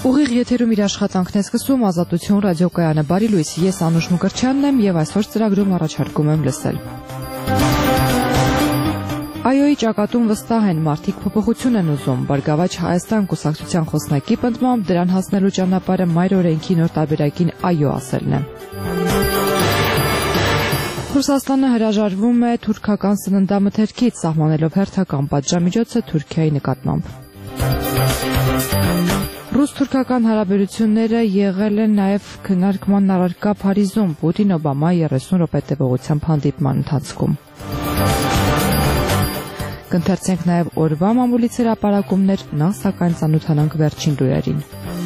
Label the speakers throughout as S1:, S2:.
S1: Ուղիղ եթերում իր աշխատանքն է սկսում Ազատություն ռադիոկայանը։ Բարի լույս, ես Անուշ Մկրտչյանն եմ եւ այսօր ծրագրում առաջարկում եմ լսել։ Այոյի ճակատում վստահ են, մարդիկ փոփոխություն են ուզում։ Բարգավաճ Հայաստան կուսակցության խոսնակի պնդմամբ դրան հասնելու ճանապարհը մայր օրենքի նոր տարբերակին այո ասելն է։ Ռուսաստանը հրաժարվում է թուրքական սննդամթերքից, սահմանելով հերթական պատժամիջոցը Թուրքիայի նկատմամբ։ Ռուս-թուրքական հարաբերությունները եղել են նաև քննարկման առարկա Փարիզում Պուտին-Օբամա 30 րոպե տևողությամբ հանդիպման ընթացքում։ Կընթերցենք նաև օրվա մամուլից հրապարակումներ, նախ սակայն ծանոթանանք վերջին լուրերին։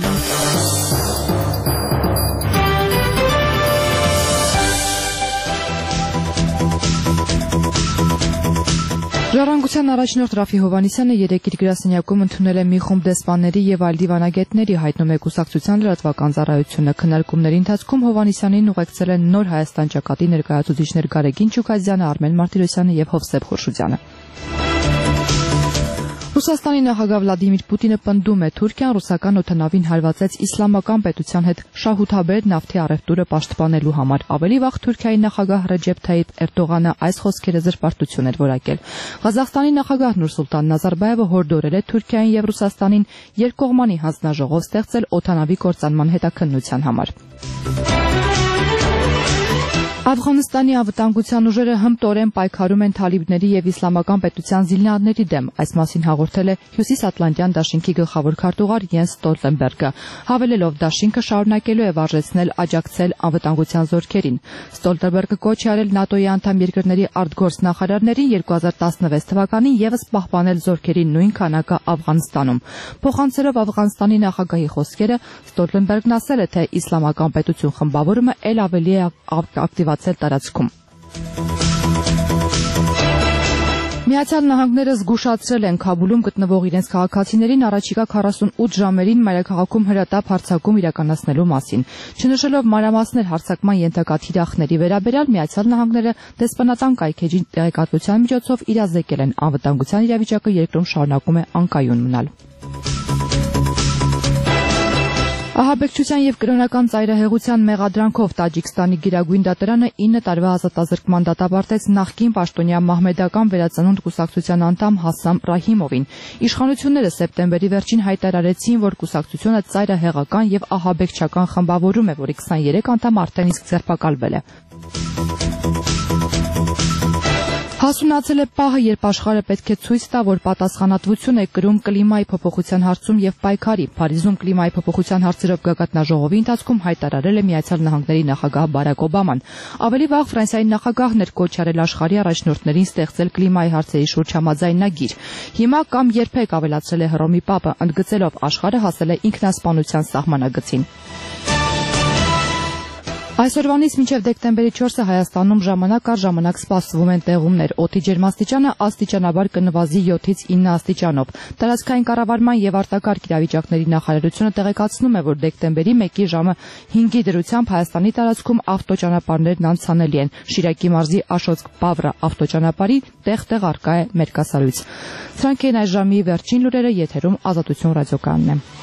S1: Ժառանգության առաջնորդ Ռաֆի Հովհաննիսյանը երեկ իր գրասենյակում ընդունել է մի խումբ դեսպանների եւ այլ դիվանագետների, հայտնում է կուսակցության լրատվական ծառայությունը։ Քննարկումների ընթացքում Հովհաննիսյանին ուղեկցել են Նոր Հայաստան ճակատի ներկայացուցիչներ Գարեգին Չուքազյանը, Արմեն Մարտիրոսյանը եւ Հովսեփ Խորշուդյանը։ Ռուսաստանի նախագահ Վլադիմիր Պուտինը պնդում է, Թուրքիան ռուսական օդանավին հարվածեց իսլամական պետության հետ շահութաբեր նավթի առևտուրը պաշտպանելու համար։ Ավելի վաղ Թուրքիայի նախագահ Ռեջեփ Թայիփ Էրդողանը այս խոսքերը զրպարտություն էր որակել։ Ղազախստանի նախագահ Նուրսուլտան Նազարբաևը հորդորել է Թուրքիային եւ Ռուսաստանին երկկողմանի հանձնաժողով ստեղծել օդանավի կործանման հետաքննության համար։ Աֆղանստանի անվտանգության ուժերը հմտորեն պայքարում են թալիբների եւ իսլամական պետության զինյալների դեմ, այս մասին հաղորդել է Հյուսիսատլանտյան դաշինքի գլխավոր քարտուղար Յենս Ստոլտենբերգը, հավելելով դաշինքը շարունակելու է վարժեցնել աջակցել անվտանգության զորքերին։ Ստոլտենբերգը կոչ է արել ՆԱՏՕ-ի անդամ երկրների արտգործ նախարարներին 2016 թվականին եւս պահպանել զորքերի նույն քանակը Աֆղանստանում։ Փոխանցելով Աֆղանստանի նախագահի խոսքերը, Ստոլտենբերգն ասել է, թե իսլամական պետություն խմբավորումը ել ավելի է ակտիվացել տարածքում։ Միացյալ Նահանգները զգուշացրել են Քաբուլում գտնվող իրենց քաղաքացիներին առաջիկա 48 ժամերին մայրաքաղաքում հրատապ հարձակում իրականացնելու մասին։ Չնշելով մանրամասներ հարձակման ենթակա թիրախների վերաբերյալ, Միացյալ Նահանգները դեսպանատան կայքէջի տեղեկատվության միջոցով իրազեկել են անվտանգության իրավիճակը երկրում շարունակում է անկայուն մնալ։ Ահաբեկչության եւ կրոնական ծայրահեղության մեղադրանքով Տաջիկստանի գերագույն դատարանը 9 տարվա ազատազրկման դատապարտեց նախկին պաշտոնյա մահմեդական վերածնունդ կուսակցության անդամ Հասամ Ռահիմովին։ Իշխանությունները սեպտեմբերի վերջին հայտարարեցին, որ կուսակցությունը ծայրահեղական եւ ահաբեկչական խմբավորում է, որի 23 անդամ արդեն իսկ ձերբակալվել է։ Հասունացել է պահը, երբ աշխարհը պետք է ցույց տա, որ պատասխանատվություն է կրում կլիմայի փոփոխության հարցում եւ պայքարի։ Փարիզում կլիմայի փոփոխության հարցերով գագաթնաժողովի ընթացքում հայտարարել է Միացյալ Նահանգների նախագահ Բարակ Օբաման։ Ավելի վաղ Ֆրանսիայի նախագահն էր կոչ արել աշխարհի առաջնորդներին ստեղծել կլիմայի հարցերի շուրջ համաձայնագիր։ Հիմա կամ երբեք ավելացրել է Հռոմի Պապը, ընդգծելով աշխարհը հասել է ինքնասպանության սահմանագծին։ Այսօրվանից մինչև դեկտեմբերի 4-ը Հայաստանում ժամանակ առ ժամանակ սպասվում են տեղումներ։ Օդի ջերմաստիճանը աստիճանաբար կնվազի 7-ից 9 աստիճանով։ Տարածքային կառավարման եւ արտակարգ իրավիճակների նախարարությունը տեղեկացնում է, որ դեկտեմբերի 1-ի ժամը 5-ի դրությամբ Հայաստանի տարածքում ավտոճանապարհներն անցանելի են։ Շիրակի մարզի Աշոտսկ-Բավրա ավտոճանապարհի տեղ-տեղ առկա է մերկասարույց։ Սրանք են այս ժամի վերջին լուրերը, եթերում Ազատություն ռադիոկայանն է։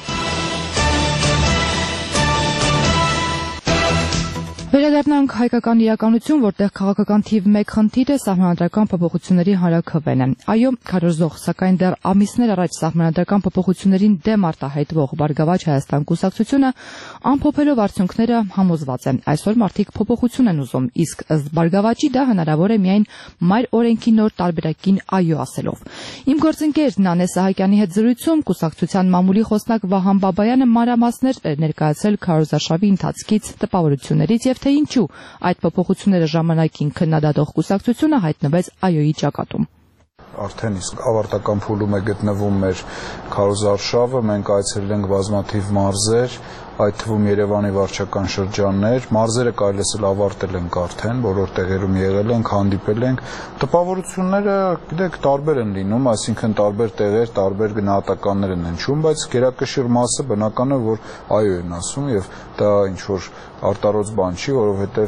S1: Վերադառնանք հայկական իրականություն, որտեղ քաղաքական թիվ 1 խնդիրը սահմանադրական փոփոխությունների հանրաքվեն է։ Այո, քարոզող, սակայն դեռ ամիսներ առաջ սահմանադրական փոփոխություններին դեմ արտահայտվող Բարգավաճ Հայաստան կուսակցությունը ամփոփելով արդյունքները համոզված է։ Այսօր մարդիկ փոփոխություն են ուզում, իսկ ըստ Բարգավաճի դա հնարավոր է միայն մայր օրենքի նոր տարբերակին այո ասելով։ Իմ գործընկեր Նանե Սահակյանի հետ զրույցում կուսակցության մամուլի խոսնակ Վահան Բաբայանը մանրամասներ ներկայացրել քարոզարշավի ընթացքից, տպավորություններից եւ թե ինչու այդ փոփոխությունները ժամանակին քննադատող կուսակցությունը հայտնվեց այոյի ճակատում։
S2: Արդեն իսկ ավարտական փուլում է գտնվում մեր քարոզարշավը, մենք այցելել ենք բազմաթիվ մարզեր, այդ թվում Երևանի վարչական շրջաններ, մարզերը կարելի է ավարտել ենք արդեն, բոլոր տեղերում եղել ենք, հանդիպել ենք։ Տպավորությունները, գիտեք, տարբեր են լինում, այսինքն տարբեր տեղեր, տարբեր գնահատականներ են հնչում, բայց գերակշիռ մասը բնական է, որ այո են ասում եւ դա ինչ որ արտարոց բան չի, որովհետեւ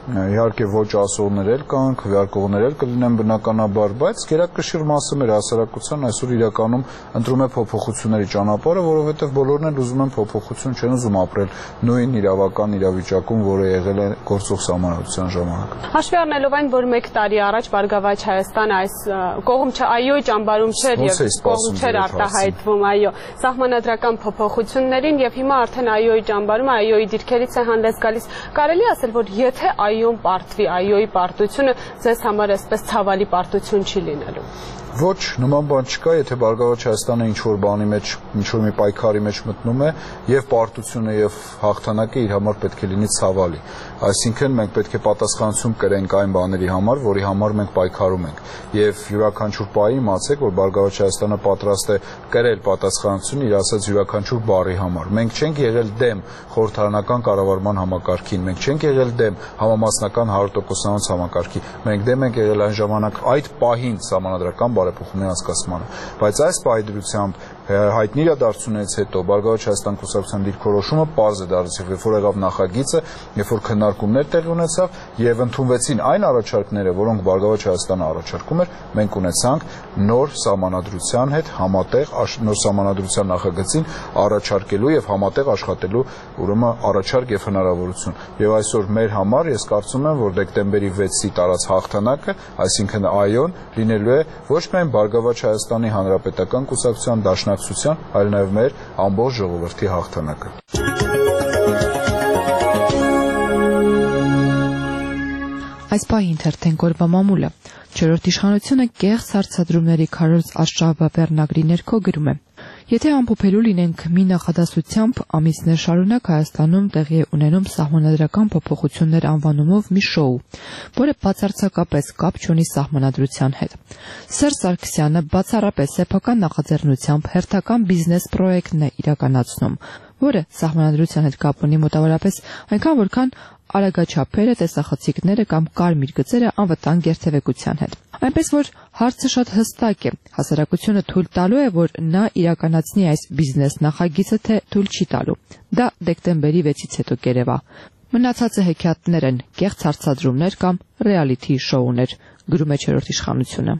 S2: իհարկե ոչ ասողներ էլ կան, քվեարկողներ էլ կլինեն բնականաբար, բայց գերակշիռ մասը մեր հասարակության այսօր իրականում ընտրում է փոփոխությունների ճանապարհը, որովհետև բոլորն էլ ուզում են փոփոխություն, չեն ուզում ապրել նույն իրավական իրավիճակում, որը եղել է գործող սահմանադրության ժամանակ։
S3: Հաշվի առնելով այն, որ 1 տարի առաջ Բարգավաճ Հայաստանը այս կողմ այոյի ճամբարում չէր եւ կողմ չէր արտահայտվում այո սահմանադրական փոփոխություններին եւ հիմա արդեն այոյի ճամբարում այոյի դիրքերից է հանդես գալիս, կարելի ասել, որ եթե այոն պարտվի, այոյի պարտությունը ձեզ համար այսպես ցավալի պարտություն չի լինելու։
S2: Ոչ, նման բան չկա, եթե Բարգավաճ Հայաստանը ինչ-որ բանի մեջ, ինչ-որ մի պայքարի մեջ մտնում է եւ պարտությունը եւ հաղթանակը իր համար պետք է լինի ցավալի։ Այսինքն մենք պետք է պատասխանատվություն կրենք այն բաների համար, որի համար մենք պայքարում ենք։ Եվ յուրաքանչյուր պահի իմացեք, որ Բարգավաճ Հայաստանը պատրաստ է կրել պատասխանատվություն իր ասած յուրաքանչյուր բառի համար։ Մենք չենք եղել դեմ խորհրդարանական կառավարման համակարգին, մենք չենք եղել դեմ համամասնական 100%-անոց համակարգի։ Մենք դեմ ենք եղել այն ժամանակ այդ պահին սահմանադրական բարեփոխումների անցկացմանը, բայց այս պայդրությամբ հայտնի իրադարձություններից հետո Բարգավաճ Հայաստան կուսակցության դիրքորոշումը պարզ է դարձել, երբ որ եղավ նախագիծը, երբ որ քննարկումներ տեղի ունեցավ եւ ընդունվեցին այն առաջարկները, որոնք Բարգավաճ Հայաստանը առաջարկում էր, մենք ունեցանք նոր սահմանադրության հետ համատեղ նոր սահմանադրության նախագծին առաջարկելու եւ համատեղ աշխատելու ուրեմն առաջարկ եւ հնարավորություն։ Եվ այսօր մեր համար ես կարծում եմ, որ դեկտեմբերի 6-ի տարած հաղթանակը, այսինքն այոն, լինելու է ոչ միայն Բարգավաճ Հայաստանի Հանրապետական կուսակցության դաշնակցության, այլ նաև մեր ամբողջ ժողովրդի հաղթանակը։
S1: Այս պահի ընթերցենք օրվա մամուլը։ Չորրորդ իշխանությունը կեղծ հարցադրումների քարոզ աշխարհաբեռնագրի ներքո գրում է. Եթե ամփոփելու լինենք մի նախադասությամբ, ամիսներ շարունակ Հայաստանում տեղի է ունենում սահմանադրական փոփոխություններ անվանումով մի շոու, որը բացարձակապես կապ չունի սահմանադրության հետ։ Սերժ Սարգսյանը բացառապես սեփական նախաձեռնությամբ հերթական բիզնես պրոյեկտն է իրականացնում, որը սահմանադրության հետ կապ ունի մոտավորապես այնքան, որքան արագաչափերը, տեսախցիկները կամ կարմիր գծերը անվտանգ երթևեկության հետ։ Այնպես որ հարցը շատ հստակ է. հասարակությունը թույլ տալու է, որ նա իրականացնի այս բիզնես նախագիծը, թե թույլ չի տալու։ Դա դեկտեմբերի 6-ից հետո կերևա։ Մնացածը հեքիաթներ են, կեղծ հարցադրումներ կամ ռեալիթի շոուներ, գրում է չորրորդ իշխանությունը։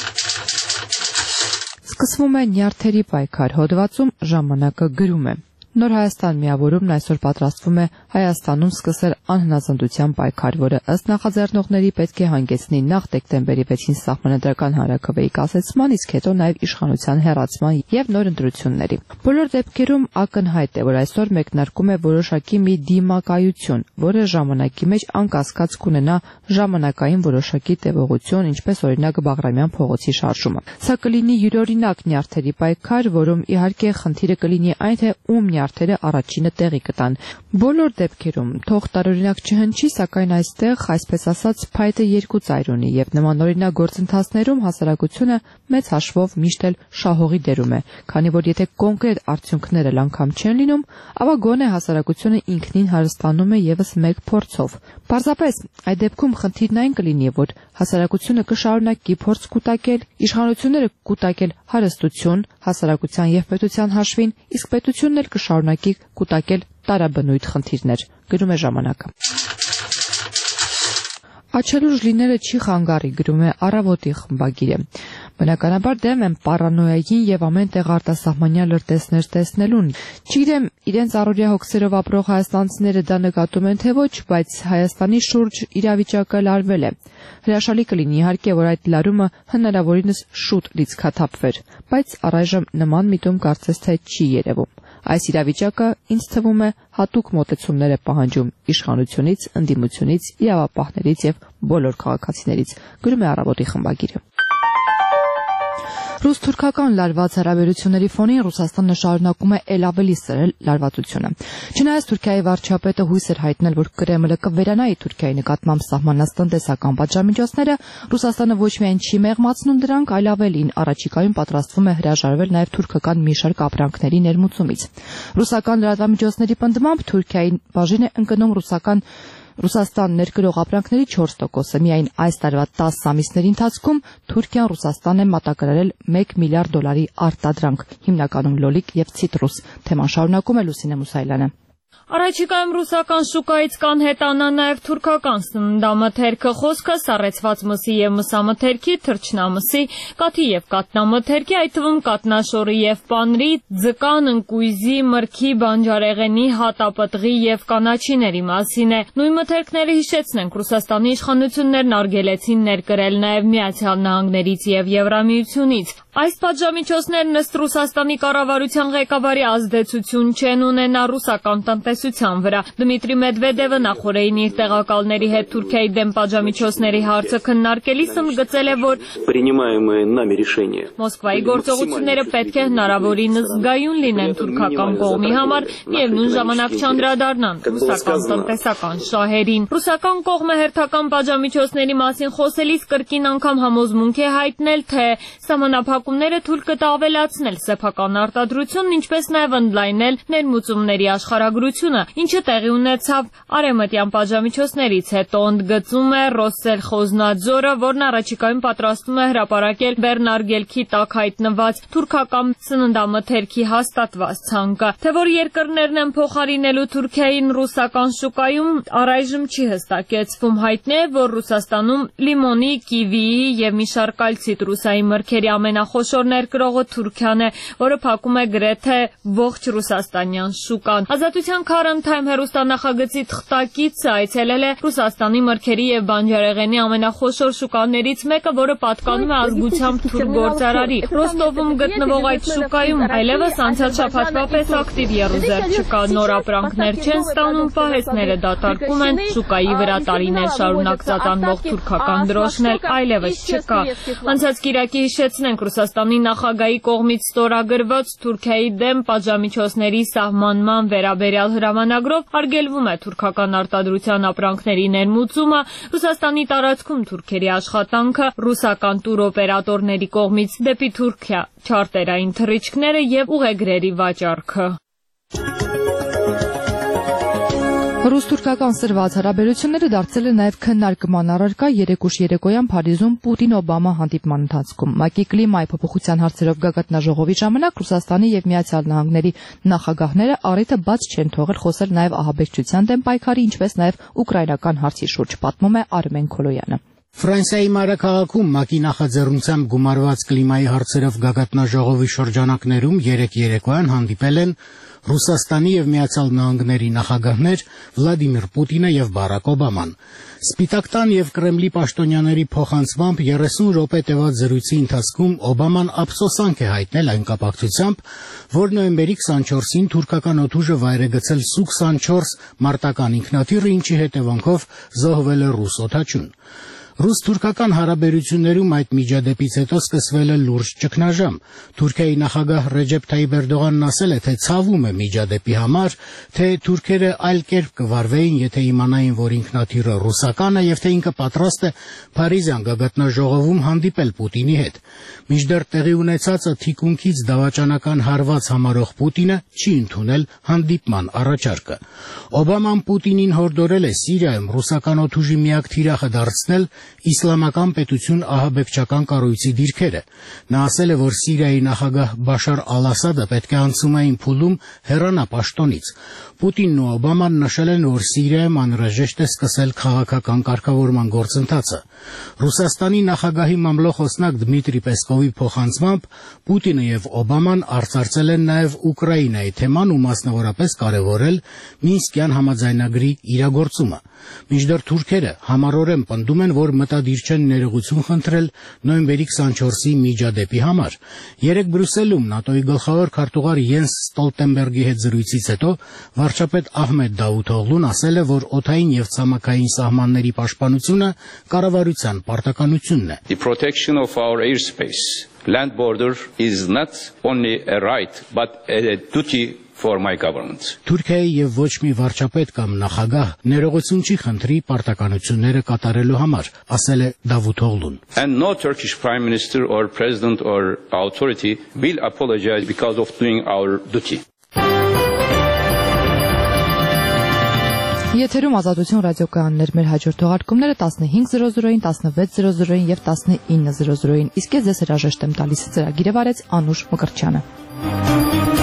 S1: Սկսվում է նյարդերի պայքար, հոդվածում ժամանակը գրում է. Նոր Հայաստան միավորումն այսօր պատրաստվում է Հայաստանում սկսել անհնազանդության պայքար, որը ըստ նախաձեռնողների պետք է հանգեցնի նախ դեկտեմբերի 6-ին սահմանադրական հանրաքվեի կասեցման, իսկ հետո նաև իշխանության հեռացման եւ նոր ընտրությունների։ Բոլոր դեպքերում ակնհայտ է, որ այսօր մեկնարկում է որոշակի մի դիմակայություն, որը ժամանակի մեջ անկասկած կունենա ժամանակային որոշակի տևողություն, ինչպես օրինակ Բաղրամյան փողոցի շարժումը։ Սա կլինի յուրօրինակ նյարդերի պայքար, որում իհարկե խնդիրը կլինի այն, թե ում նյարդերը առաջինը տեղի կտան։ Բոլոր դեպքերում թող տարօրինակ չհնչի, սակայն այստեղ, այսպես ասած, փայտը երկու ծայր ունի եւ նմանօրինակ գործընթացներում հասարակությունը մեծ հաշվով միշտ էլ շահողի դերում է, քանի որ եթե կոնկրետ արդյունքները անգամ չեն լինում, ապա գոնե հասարակությունը ինքնին հարստանում է եւս մեկ փորձով։ Պարզապես այդ դեպքում խնդիրն այն կլինի, որ հասարակությունը կշարունակի փորձ կուտակել, իշխանությունները կուտակել հարստություն հասարակության եւ պետության հաշվին, իսկ պետությունն էլ կշարունակի կուտակել տարաբնույթ խնդիրներ, գրում է ժամանակը։ Աչելուր լինելը չի խանգարի, գրում է Առավոտի խմբագիրը։ Բնականաբար դեմ եմ պարանոյային եւ ամենտեղ արտասահմանյան լրտեսներ տեսնելուն։ Չգիտեմ, իրենց առօրյա հոգսերով ապրող հայաստանցիները դա նկատում են թե ոչ, բայց Հայաստանի շուրջ իրավիճակը լարվել է։ Հրաշալի կլինի իհարկե, որ այդ լարումը հնարավորինս շուտ լիցքաթափվեր, բայց առայժմ նման միտում կարծես թե չի երևում։ Այս իրավիճակը ինձ թվում է հատուկ մոտեցումներ է պահանջում իշխանությունից, ընդդիմությունից, իրավապահներից եւ բոլոր քաղաքացիներից, գրում է Առավոտի խմբագիրը։ Ռուս-թուրքական լարված հարաբերությունների ֆոնին Ռուսաստանը շարունակում է ել ավելի սրել լարվածությունը։ Չնայած Թուրքիայի վարչապետը հույս էր հայտնել, որ Կրեմլը կվերանայի Թուրքիայի նկատմամբ սահմանած տնտեսական պատժամիջոցները, Ռուսաստանը ոչ միայն չի մեղմացնում դրանք, այլ ավելին առաջիկայում պատրաստվում է հրաժարվել նաև թուրքական մի շարք ապրանքների ներմուծումից։ Ռուսական լրատվամիջոցների պնդմամբ Թուրքիայի բաժին է ընկնում Ռուսաստան ներկրող ապրանքների 4%-ը։ Միայն այս տարվա 10 ամիսների ընթացքում Թուրքիան Ռուսաստան է մատակարարել $1 միլիարդ արտադրանք, հիմնականում լոլիկ եւ ցիտրուս։ Թեման շարունակում է Լուսինե Մուսայելյանը։
S4: Առաջիկայում ռուսական շուկայից կանհետանա նաև թուրքական սննդամթերքը, խոսքը սառեցված մսի և մսամթերքի, թռչնամսի, կաթի և կատնամթերքի, այդ թվում կատնաշորի և պանրի, ձկան, ընկույզի, մրգի, բանջարեղենի, հատապտղի և կանաչիների մասին է։ Նույն մթերքները, հիշեցնենք, Ռուսաստանի իշխանություններն արգելեցին ներկրել նաև Միացյալ Նահանգներից և Եվրամիությունից։ Այս պատժամիջոցներն ըստ Ռուսաստանի կառավարության ղեկավարի ազդեցություն չեն ունենա ռուսական տնտեսության վրա։ Դմիտրի Մեդվեդևը նախորդին իր տեղակալների հետ Թուրքիայի դեմ պատժամիջոցների հարցը քննարկելիս ընդգծել է, որ Մոսկվայի գործողությունները պետք է հնարավորինս զգայուն լինեն թուրքական կողմի համար, միևնույն ժամանակ չանդրադառնան ռուսական տնտեսական շահերին։ Ռուսական կողմը հերթական պատժամիջոցների մասին խոսելիս կրկին անգամ համոզմունք է հայտնել, թե սահմանափակումները թույլ կտավելացնել սեփական արտադրությունն, ինչպես նաև ընդլայնել ներմուծումների աշխարհագրությունը, ինչը տեղի ունեցավ արևմտյան պատժամիջոցներից հետո, ընդգծում է Ռոսսելխոզնադզորը, որն առաջիկայում պատրաստվում է հրապարակել Բեռնարգելքի տակ հայտնված թուրքական սննդամթերքի հաստատված ցանկը։ Թե որ երկրներն են փոխարինելու Թուրքիային ռուսական շուկայում, առայժմ չի հստակեցվում։ Հայտնի է, որ Ռուսաստանում լիմոնի, կիվիի և մի շարք այլ ցիտրուսային մրգերի ամենախոշոր ներկրողը Թուրքիան է, որը փակում է գրեթե ողջ ռուսաստանյան շուկան։ Ազատության Քարընդայմ հեռուստանախագծի թղթակիցը այցելել է Ռուսաստանի մրգերի և բանջարեղենի ամենախոշոր շուկաներից մեկը, որը պատկանում է ազգությամբ թուրք գործարարի։ Ռոստովում գտնվող այդ շուկայում այլևս անցյալ շաբաթվա պես ակտիվ եռուզեռ չկա, նոր ապրանքներ չեն ստանում, պահեստները դատարկում են, շուկայի վրա տարիներ շարունակ ծածանվող թուրքական դրոշն էլ այլևս չկա։ Անցած կիրակի հիշեցնենք, Ռուսաստանի նախագահի կողմից ստորագրված Թուրքիայի դեմ պատժամիջոցների սահմանման վերաբերյալ հրամանագրով արգելվում է թուրքական արտադրության ապրանքների ներմուծումը, Ռուսաստանի տարածքում թուրքերի աշխատանքը, ռուսական տուրօպերատորների կողմից դեպի Թուրքիա չարտերային թռիչքները և ուղեգրերի վաճառքը։
S1: Ռուս-թուրքական սրված հարաբերությունները դարձել է նաև քննարկման առարկա երեկուշ երեկոյան Փարիզում Պուտին-Օբամա հանդիպման ընթացքում։ ՄԱԿ-ի կլիմայի փոփոխության հարցերով գագաթնաժողովի ժամանակ Ռուսաստանի և Միացյալ Նահանգների նախագահները առիթը բաց չեն թողել խոսել նաև ահաբեկչության դեմ պայքարի, ինչպես նաև ուկրաինական հարցի շուրջ, պատմում է Արմեն Քոլոյանը։
S5: Ֆրանսիայի մայրաքաղաքում ՄԱԿ-ի նախաձեռնությամբ գումարված կլիմայի հարցերով գագաթնաժողովի շրջանակներում երեկոյան հանդիպել են Ռուսաստանի և Միացյալ Նահանգների նախագահներ Վլադիմիր Պուտինը և Բարակ Օբաման։ Սպիտակ տան և Կրեմլի պաշտոնյաների փոխանցմամբ 30 րոպե տևած զրույցի ընթացքում Օբաման ափսոսանք է հայտնել այն կապակցությամբ, որ նոյեմբերի 24-ին թուրքական օդուժը վայր է գցել Սու-24 մարտական ինքնաթիռը, ինչի հետևանքով զոհվել է ռուս օդաչուն։ Ռուս-թուրքական հարաբերություններում այդ միջադեպից հետո սկսվել է լուրջ ճգնաժամ։ Թուրքիայի նախագահ Ռեջեփ Թայիփ Էրդողանն ասել է, թե ցավում է միջադեպի համար, թե թուրքերը այլ կերպ կվարվեին, եթե իմանային, որ ինքնաթիռը ռուսական է և թե ինքը պատրաստ է Փարիզյան գագաթնաժողովում հանդիպել Պուտինի հետ։ Մինչդեռ տեղի ունեցածը թիկունքից դավաճանական հարված համարող Պուտինը չի ընդունել հանդիպման առաջարկը։ Օբաման Պուտինին հորդորել է Սիրիայում ռուսական օդուժի միակ թիրախը դարձնել իսլամական պետություն ահաբեկչական կառույցի դիրքերը։ Նա ասել է, որ Սիրիայի նախագահ Բաշար Ալ-Ասադը պետք է անցումային փուլում հեռանա պաշտոնից։ Պուտինն ու Օբաման նշել են, որ Սիրիայում անհրաժեշտ է սկսել քաղաքական կարգավորման գործընթացը։ Ռուսաստանի նախագահի մամլոխոսնակ Դմիտրի Պեսկովի փոխանցմամբ Պուտինը և Օբաման արծարծել են նաև Ուկրաինայի թեման ու մասնավորապես կարևորել Մինսկյան համաձայնագրի իրագործումը։ Մինչդեռ թուրքերը համառորեն պնդում են, որ մտադիր չեն ներողություն խնդրել նոյեմբերի 24-ի միջադեպի համար։ Երեկ Բրյուսելում ՆԱՏՕ-ի գլխավոր քարտուղար Յենս Ստոլտենբերգի հետ զրույցից հետո վարչապետ Ահմեդ Դավութօղլուն ասել է, որ օդային և ցամաքային սահմանների պաշտպանությունը կառավարության պարտականությունն է։
S6: The protection of our airspace, land border is not only a right, but a duty for my government.
S5: Թուրքիայի եւ ոչ մի վարչապետ կամ նախագահ ներողություն չի խնդրի պարտականությունները կատարելու համար, ասել է Դավութօղլուն։
S6: And no Turkish prime minister or president or authority will apologize because of doing our duty.
S1: Եթերում Ազատություն ռադիոկայաններ, մեր հաջորդ թողարկումները 15:00-ին, 16:00-ին եւ 19:00-ին, իսկ ես ձեզ հրաժեշտ եմ տալիս։ Ծրագիրը վարեց Անուշ Մկրտչյանը։